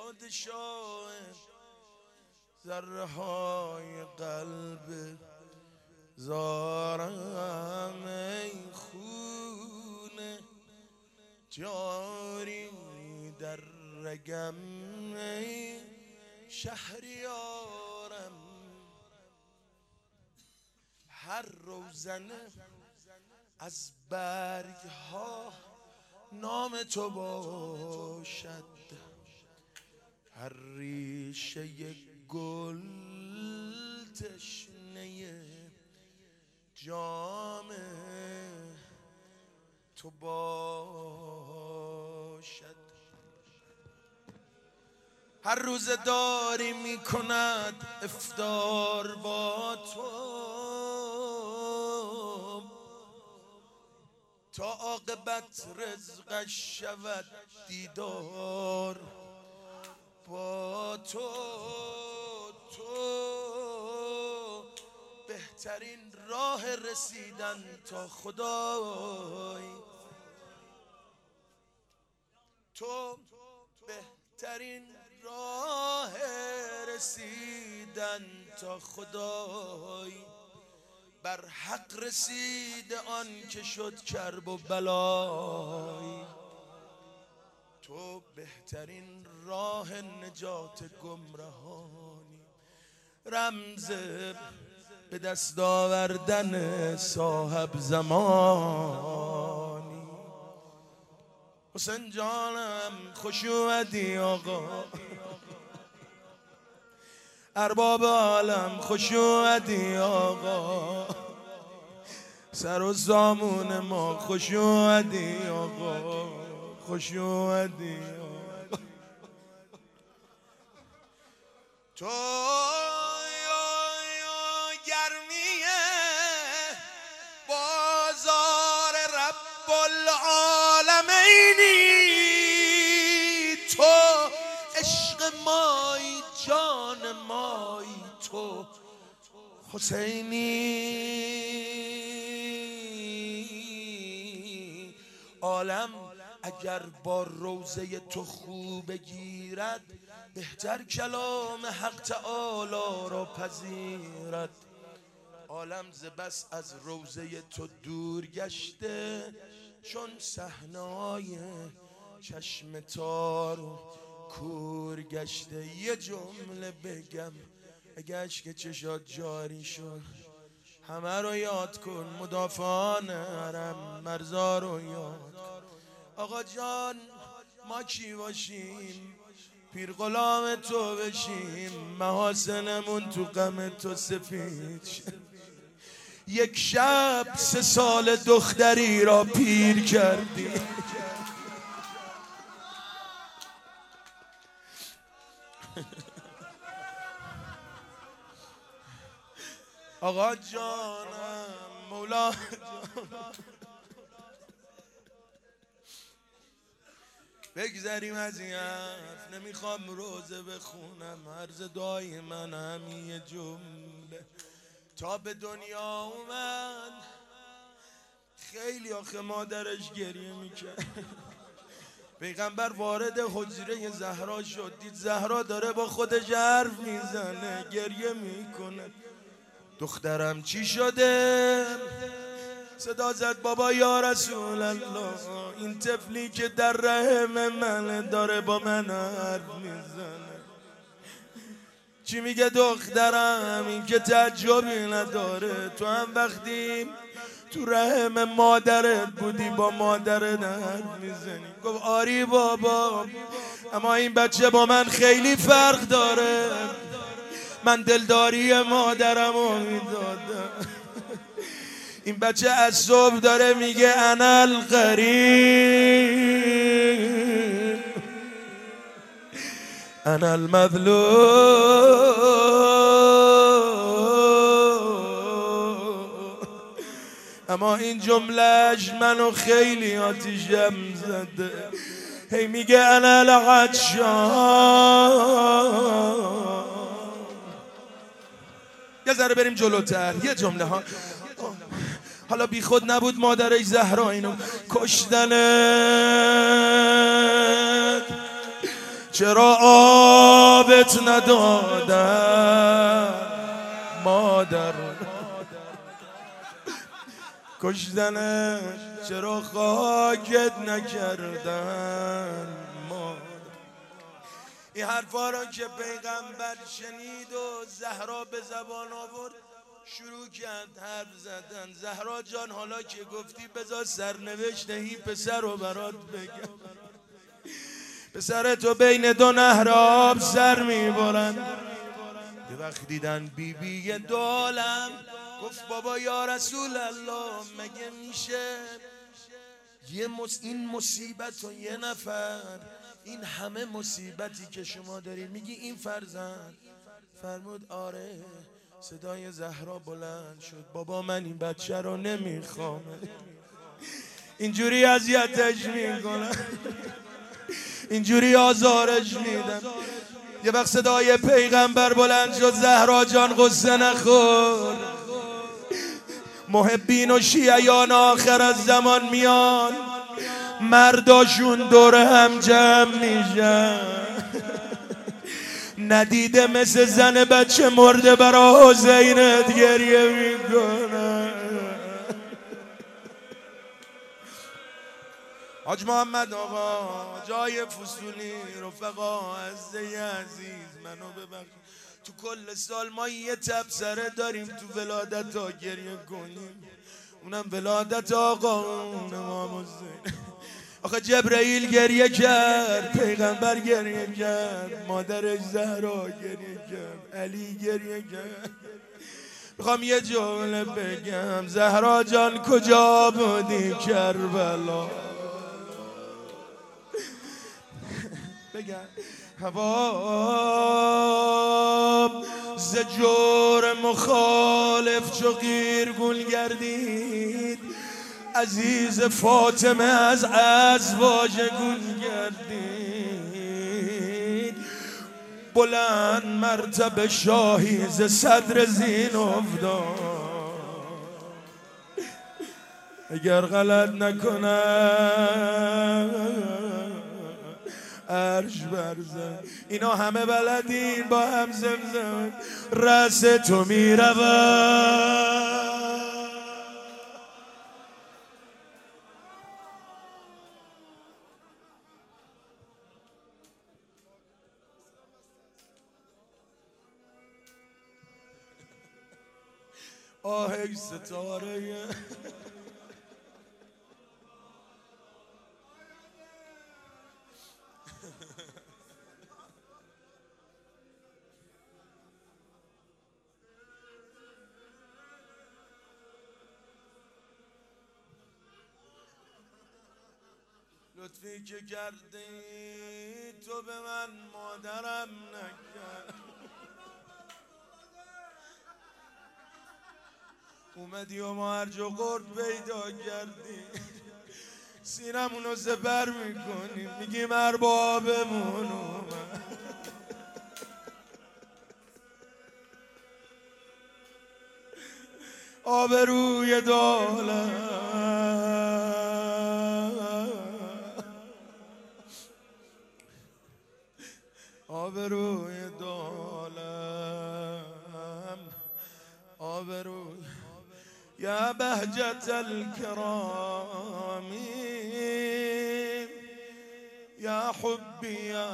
پادشاه ذره های قلب زارم، ای خون جاری در رگم، ای شهریارم. هر روزنه از برگ ها نام تو باشد، هر ریشه گل تشنه جام تو باشد. هر روزه داری می کند افطار با تو، تا عاقبت رزقش شود دیدار با تو. تو بهترین راه رسیدن تا خدای، تو بهترین راه رسیدن تا خدای. بر حق رسید آن که شد کرب و بلای، تو بهترین راه نجات گمراهانی. رمز به دست آوردن صاحب زمانی. حسین جانم خوش اومدی آقا، ارباب عالم خوش اومدی آقا، سر و سامون ما خوش اومدی آقا، خوش اومدی آقا. تو گرمی بازار رب العالمینی، تو عشق مایی جان مایی، تو حسینی. عالم اگر با روزه تو خوب گیرد، بهتر کلام حق تعالی را پذیرد. عالم ز بس از روزه تو دور گشته، چون صحنه‌های چشم تار و کور گشته. یه جمله بگم اگه اشک چشات جاری شد، همه رو یاد کن، مدافعان حرم مرزا رو یاد کن. آقا جان ما کی باشیم پیر غلام تو بشیم، محاسنمون تو غم تو سفید شه. یک شب 3 سال دختری را پیر کردی. آقا جانم مولا جانم، بگذریم از این حرف، نمیخوام روزه بخونم، عرض دعای من همین یه جمله. تا به دنیا اومد خیلی آخه مادرش گریه میکرد. پیغمبر وارد حجره زهرا شد، دید زهرا داره با خودش حرف میزنه، گریه میکنه. دخترم چی شده؟ صدا زد بابا یا رسول الله، این طفلی که در رحم من داره با من حرف میزنه. چی میگه دخترم؟ این که تعجبی نداره، تو هم وقتی تو رحم مادرت بودی با مادرت حرف میزنی. گفت آری بابا، اما این بچه با من خیلی فرق داره، من دلداری مادرم رو میدادم. این بچه از صبح داره میگه انا الغریب انا المظلوم. اما این جملهش منو خیلی آتیشم زده. هی میگه انا العطشان. یه ذره بریم جلوتر، یه جمله ها. حالا بی خود نبود مادرش زهرا اینو کشتنت، چرا آبت ندادن مادر، کشتنش چرا خاکت نکردن مادر. این حرفا را که پیغمبر شنید و زهرا به زبان آورد، شروع کرد حرف زدن. زهرا جان حالا که گفتی بذار سرنوشت این پسر رو برات بگم. پسر تو بین دو نهر آب سر میبرن. یه وقت دیدن بیبی دو عالم، گفت بابا یا رسول الله مگه میشه این مصیبت و یه نفر، این همه مصیبتی که شما دارید میگی این فرزند؟ فرمود آره. صدای زهرا بلند شد، بابا من این بچه رو نمیخوام، اینجوری اذیتش میکنم، اینجوری آزارش میدم. یه وقت صدای پیغمبر بلند شد، زهرا جان غصه نخور، محبین و شیعیان آخر از زمان میان، مرداشون دور هم جمع میشن، ندیده مثل زن بچه مرده برا حسینت گریه میکنه. حاج محمد آقا جای فسونی رفقا عزیز عزیز منو ببخش، تو کل سال ما یه تبصره داریم تو ولادت ها گریه کنیم، اونم ولادت آقاون امام حسین. آخه جبرئیل گریه کرد، پیغمبر گریه کرد، مادرش زهرا گریه کرد، علی گریه کرد. میخوام یه جمله بگم، زهرا جان کجا بودی کربلا؟ بگم هوا ز جور مخالف چو قیرگون گردید، عزیز فاطمه از ازواج گون گردید، بلند مرتبه شاهی ز صدر زین افتاد. اگر غلط نکنم عرش برزن، اینا همه بلدین با هم زمزم، رس تو میروم. آهی ستاره لطفی که کردی تو به من مادرم نکرد، اومدی و ما هرج و قرد پیدا کردی، سینمونو سپر میکنیم، میگیم اربابمون اومد. آبروی دولت، آبروی دولم، آبروی یا بهجت الکرامی، یا حبی یا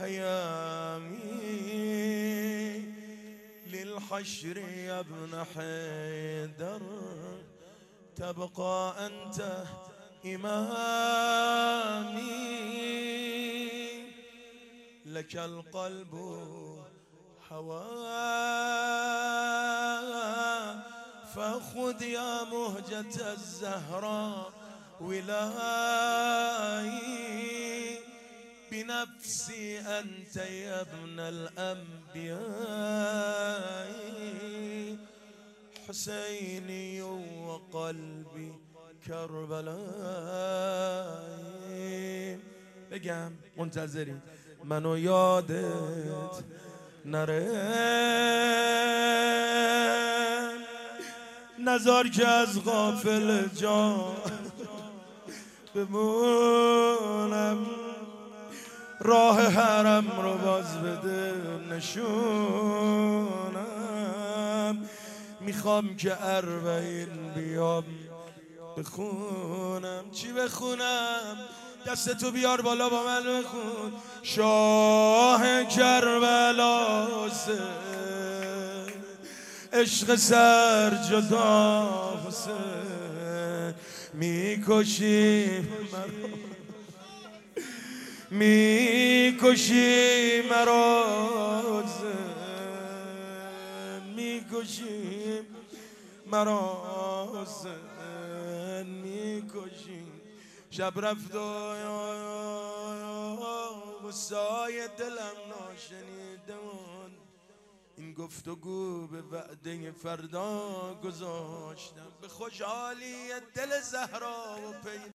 هیامی، للحشر یا ابن حیدر، تبقى انت امامی، لك القلب هوى، فخذ يا مهجة الزهراء ولاي، بنفسي أنت يا ابن الأنبياء، حسيني وقلبي كربلاء. بگم منتظری منو یادت نره، نزار که از غافل جان بمونم، راه حرم رو باز بده نشونم. میخوام که اربعین بیام بخونم. چی بخونم؟ دستتو بیار بالا با من بخون. شاه کربلاست عشق سر جدا حسین میکشی مرا میکشی مرا میکشی. شب رفت و غصای دلم ناشنیده ماند. این گفتگو به وعده فردا گذاشتم. به خوشحالی دل زهرا و